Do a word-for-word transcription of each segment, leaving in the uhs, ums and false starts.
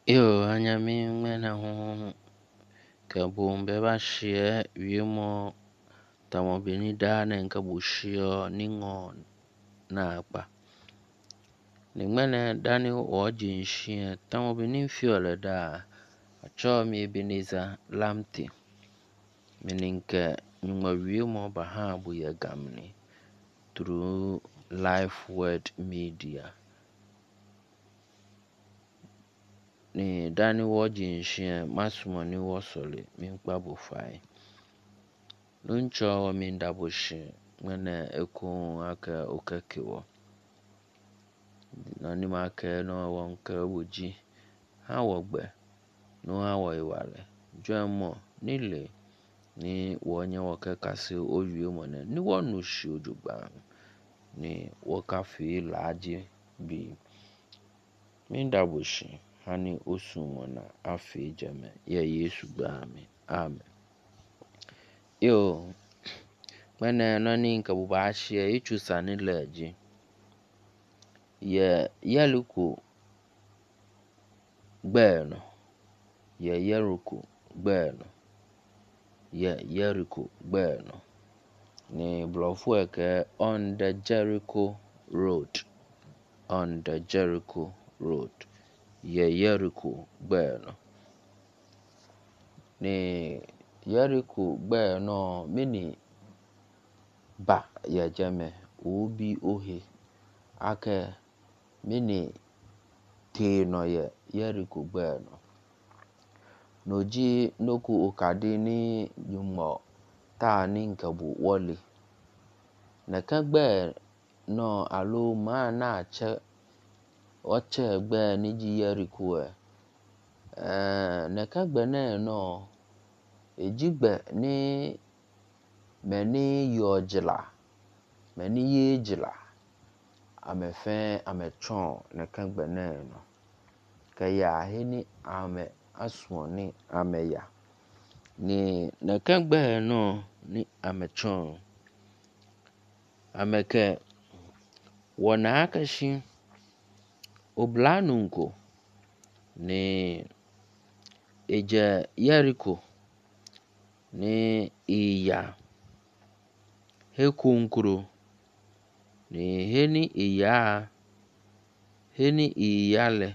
Yo, anyame ngmena ho kabombe bashie wimo tamobini da na nkabushio ningo na akpa. Ningmene dani oji nshie tamobini fiole da acho mi Ebenezer Lamte. Meninke nyuma wimo bahabu ya gamni through Life Word Media. Ni dani woji nshie masumo ni wosole minkpa bufai. Nuncho wa mindabushi ngene eku aka okakewo. Nani make no wonke wuji. Ha wogbe no ha wo iwale. Jwemo nile ni wonye wake kasi oyu mone ni wonu shi ojugba ni wakafi laji bi mindabushi hani osumona afi jeme ye Yesu bami. Amen. Yo, mene nani nkabubashi ya ichu sani leji. Ye yeluku beno. Ye yeruku beno. Ye yeruku beno. Ni blofweke on the Jericho road. On the Jericho road. Ye yeruku beno. Ni Jericho beno mini ba ya jeme ubi ohe ake mini tino ye Jericho beno. Noji noku okadi ni yumo ta ni nkabu wali. Nekagbe no alo ma na ache oche gbe ni ji Jericho e. Eh, nekagbe ne no ejigbe ni meni yojila. Meni yejila. Ame fe ame chon nekagbe ne no. Kaya hini ame aswani ame ya. Ni nekagbe no ni ame chon. Ame ke wana akashi oblanunko ni eje Jericho ni iya hekunkuro ni heni iya heni iyale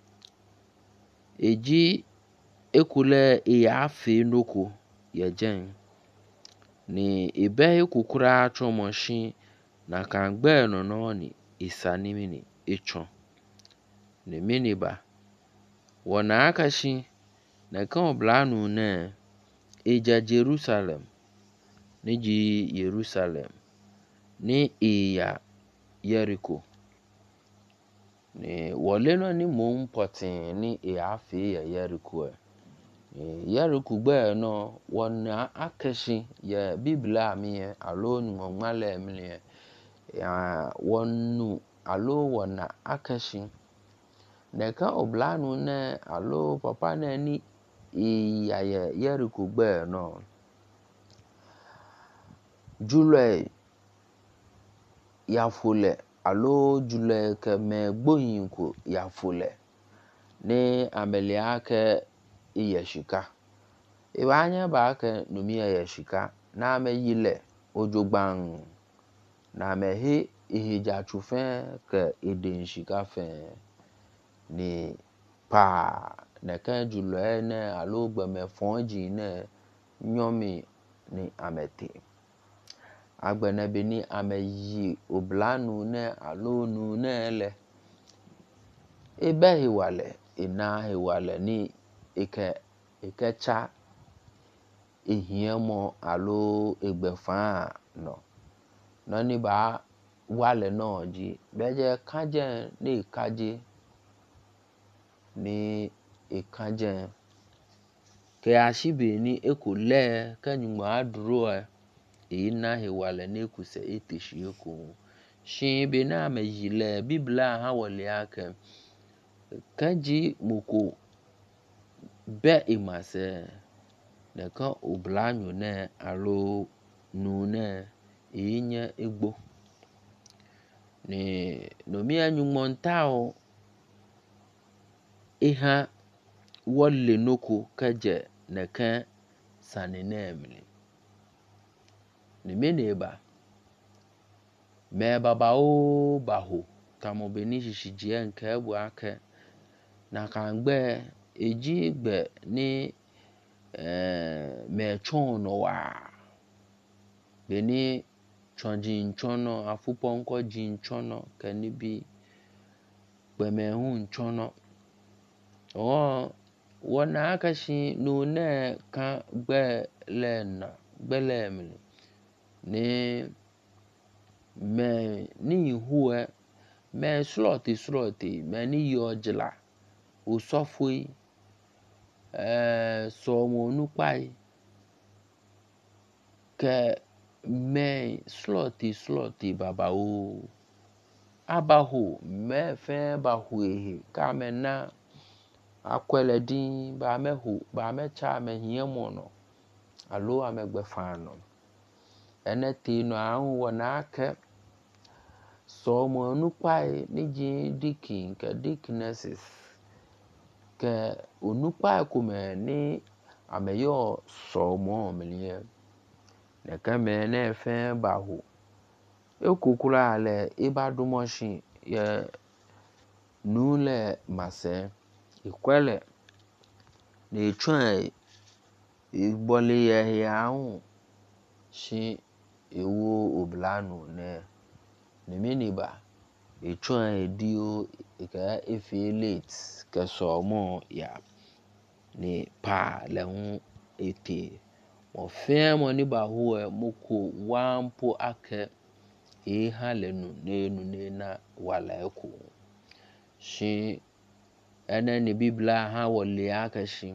eji ekule iya afi noko yejen ni ebe ekukura achomoshi na kangbe no no ni isani mini echon ni miniba wana akashi na kan oblanu ne eja Jerusalem ni ji Jerusalem ni iya Jericho ni wole no ni mo potin ni iya afi ya Jericho ni Jericho gbe no wana akashi ya Biblia mi alo ni ngale mi ya wonu alo wana akashi neka oblanu ne alo papa ne ni iya ya Jericho gbe no July ya fule alo July ke me gboyinko ya fule ni amelia ke iyeshika ibanya ba ke numi yeshika na me yile ojogban na me he ihija chufe ke edenshika fe ni pa neka July ne alo gbe me fonji ne nyomi ni amete agbene bini ameyi oblanu ne alo nu ne le ebe hiwale ina hiwale ni ike ikecha ehiemo alo egbefa no nani ba wale no ji beje kaje ni kaje ni ikaje ke ashibe ni ekule kanyumo aduro e ina hiwale ni ekuse etishi eko shin be na mejile Biblia ha wale ake kaji moko be imase neka oblanyo ne alo nu ne inye egbo ni no mi anyumo ntao iha wole noko kaje neka sanenemli ni meneba me babao baho kamo beni shishijie nke ebu ake na kangbe ejigbe ni eh me chono wa beni chonjin chono afuponko jin chono kanibi gbeme hun chono o wona akashi nune kan gbe lena gbelem ni me ni huwe me sloti sloti me ni yojla usofui eh so mo nupai ke me sloti sloti baba o abahu me fe bahu ehe ka me na akwele din ba me hu ba me cha me hiemo no alo amegbe fano eneti no ahun wona ake so mo nupai niji dikin ke dicknesses ke onupai kume ni ameyo so mo mliye ne kame ne fe bahu ekukura ale ibadumoshin ye nule mase ikwele ne twan igbole ye yaun shi ewo oblanu ne ne miniba etwan edio ika efe late ke so mo ya ni pa lehun ete mo fe mo ni bahu e moko wampo ake e halenu nenu nena wala eko shi ene ni bibla ha wole akashi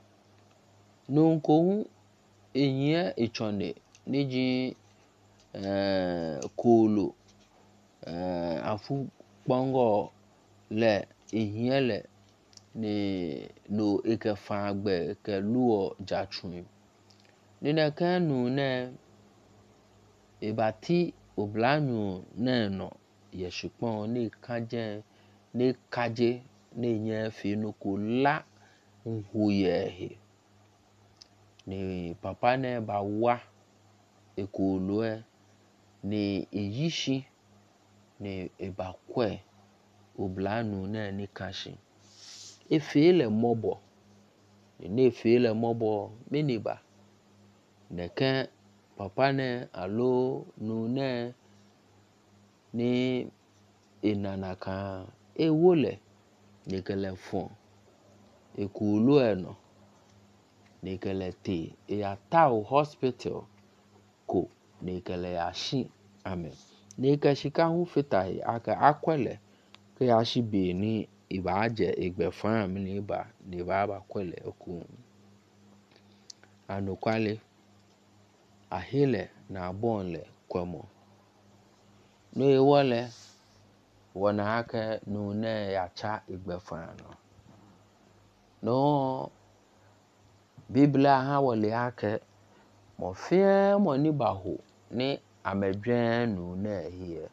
nunko ehia echone niji eh kolo eh afu bongo le ehia le ni no ekefa agbe ke luo jatun nina kanu ne ibati oblanu ne no yeshipon ni kaje ni kaje ni nya fi no ko la nhuye he ni papa ne ba wa ekolo e ni eyishi ni ebakwe oblanu ne ni kashi efele mobo ni efele mobo miniba neke papa ne alo nu ne ni inanaka ewole ni kelefon ekolo eno ni kelete e atao hospital ko ni kele yashi amen ni kashika hu fitahi aka akwele ke yashi be ni ibaje egbefan mi ni ba ni baba kwele oku anokwale ahile na bonle kwemo no ewole wona aka nu ne ya cha egbefan no no biblia ha wole aka mo fe mo ni baho ni amedwen nu ne hie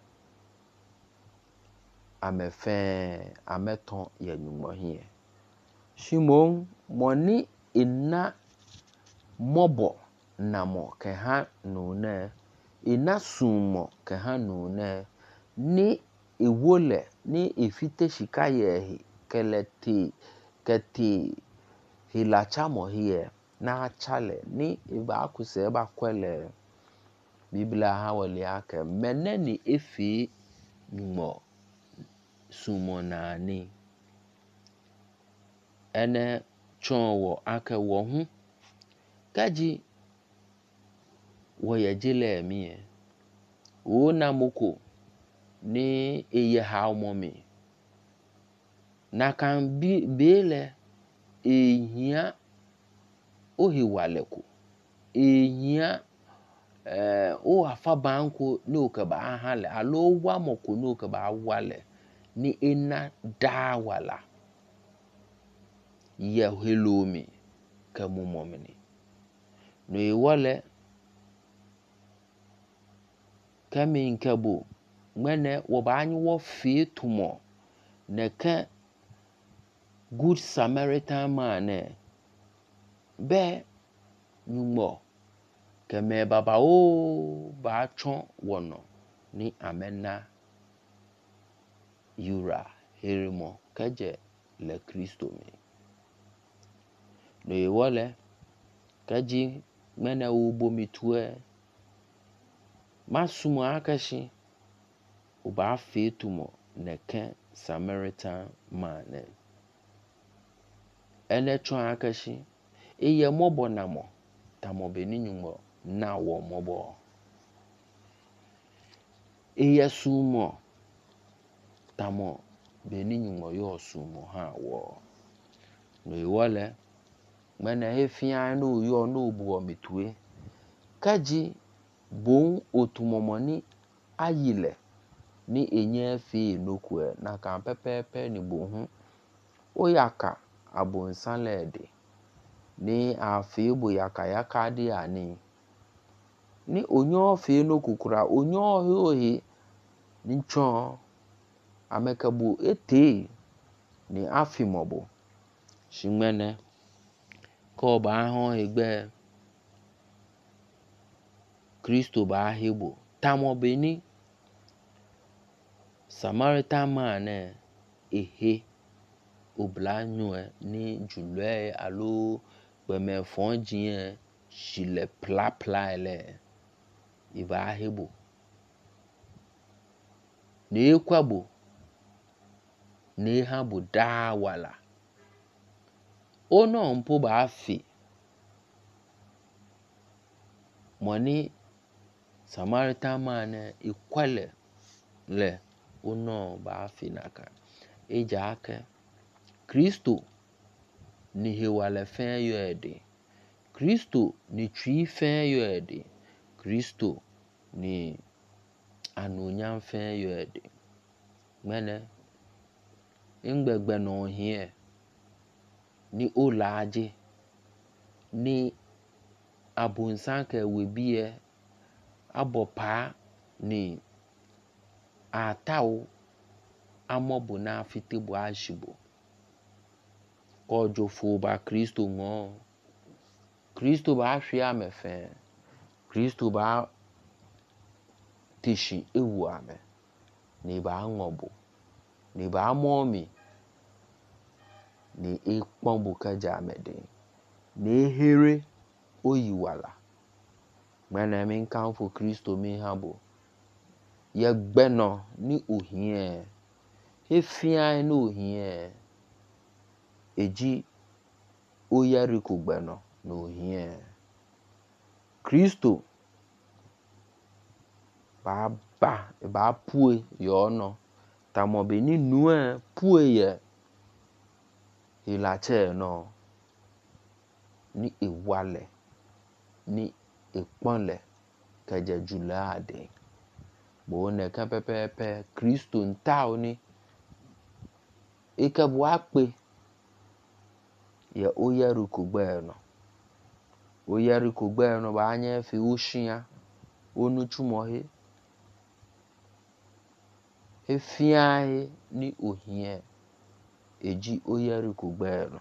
amefe ameton ye nyumo hie shimon mo ni ina mobo na mo ke ha nu ne ina sumo ke ha nu ne ni ewole ni efite shikaye keleti keti hilacha mo hie na chale ni iba akuse ba kwele biblia ha wole aka meneni efi nyumo sumo na ni ene chonwo aka wo hu kaji wo ye jile mi o na moko ni eye ha omomi na kan bi bele ehia ohiwaleko ehia eh o afabanko ni okaba hale alo wa moko ni okaba wale ni ina dawala ye helomi kamumomini no iwale kami nkabo mene wo ba anyi wo fe tumo neke Good Samaritan man eh be nyumo keme baba o ba chon wono ni amena yura herimo kaje le Kristo mi no yewole kaji mena ubo mitue masumo akashi uba fetumo neke Samaritan man ene chon akashi eye mobo namo tamo beni nyumo na wo mobo eye sumo tamo beni nyumo yo sumo ha wo no yewole mena hefia no yo no buo mitue kaji bon otumomoni ayile ni enye fi nokwe na kan pepepe ni bohu oyaka abonsanlede ni afi bo yaka yaka di ani ni onyo fi nokukura onyo hohe ni chon amekabu ete ni afimobo shimene ko ba ho egbe Kristo ba hebo tamo beni Samaritan man ehe oblanyo ni julwe alo beme fonjien shile pla pla ele iba hebo ne kwabo ne habo da wala ono mpo ba afi moni Samaritan man ikwale le ono ba afi naka eja ake Kristo ni hewale fen yo ede Kristo ni twi fen yo ede Kristo ni anunyam fen yo ede mene ngbegbe no hie ni olaje ni abunsanke webie abopa ni atao amobu na afitebu ashibo kojo fo ba Kristo mo Kristo ba hwe amefe Kristo ba tishi ewu ame ni ba ngobo ni ba momi ni ikpombu kaja amede ni here oyiwala mena min kan fo Kristo mi habo ye gbeno ni ohie efia ni ohie eji oyari ko gbeno no ohie Kristo ba ba ba pue yo no tamo beni nue pue ye ilache no ni ewale ni ekponle kaje julade bo ne kan pepepe Kristo ntao ni ikebu akpe ye oyaru ko gbeno oyaru ko gbeno ba anye fi ushia onu chumohe efiahe ni ohie eji oyaru ko gbeno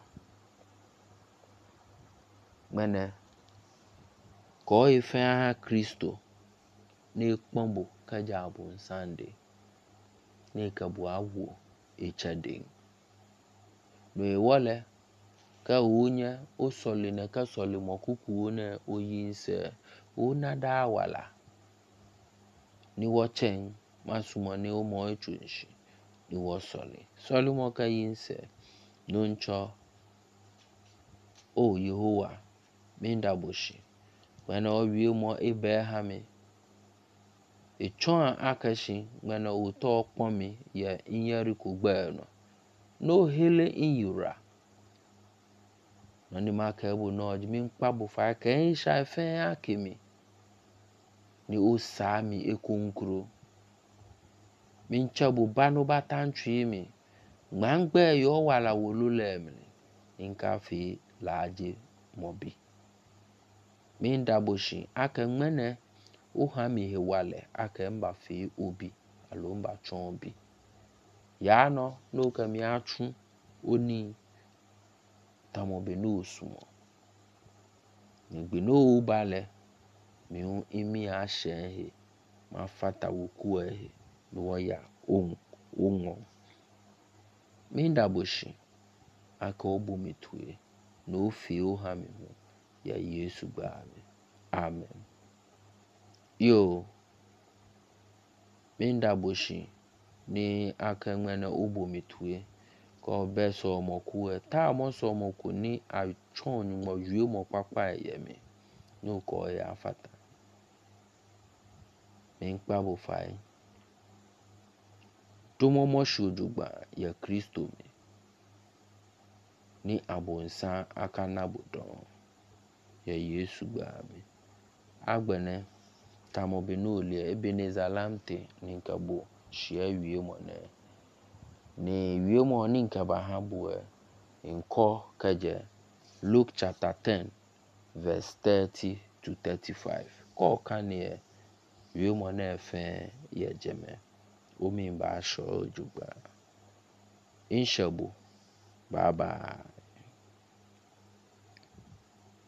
mene ko ifia Kristo ni kpombo kaja abun sande ni kabu awo echade no ewole ka unya osoli na ka soli mokuku na oyinse ona da wala ni wochen masumo ni o mo echunshi ni wo soli soli mo ka yinse no ncho o Yehowa minda boshi wana owie mo ebe ha mi echon akashi wana uto okpomi ya inyari ko gbeno no hele inyura nani maka ebo no jimi nkpabo fa ka insha fe akemi ni osami ekonkro min chabu banu batantwi mi gbangbe yo wala wolule mi inka fi laje mobi min daboshi aka ngmene uha mi hewale aka mba fi obi alo mba chon obi ya no no ka mi achu oni tamo be no sumo ni gbe no bale mi un imi a she ma fata woku e mi wo ya on onwo mi ndaboshi aka obu mitue no fi o ha mi ho ya Yesu gba mi amen yo mi ndaboshi ni aka nwene obu mitue ko beso moku e ta mo so moku ni achon mo wi mo papa ye mi no ko ya fata mi nkpa bo fai tomo mo shujugba ya Kristo mi ni abonsa aka nabudon ya Yesu gba mi agbene tamo be no le Ebenezer lamte ni nkabo shia wie mo ne ni wie mo ni nkaba ha bo e nko kaje Luke chapter ten verse thirty to thirty-five ko kan ye wie mo na efe ye jeme o mi ba sho jugba inshabu bye bye.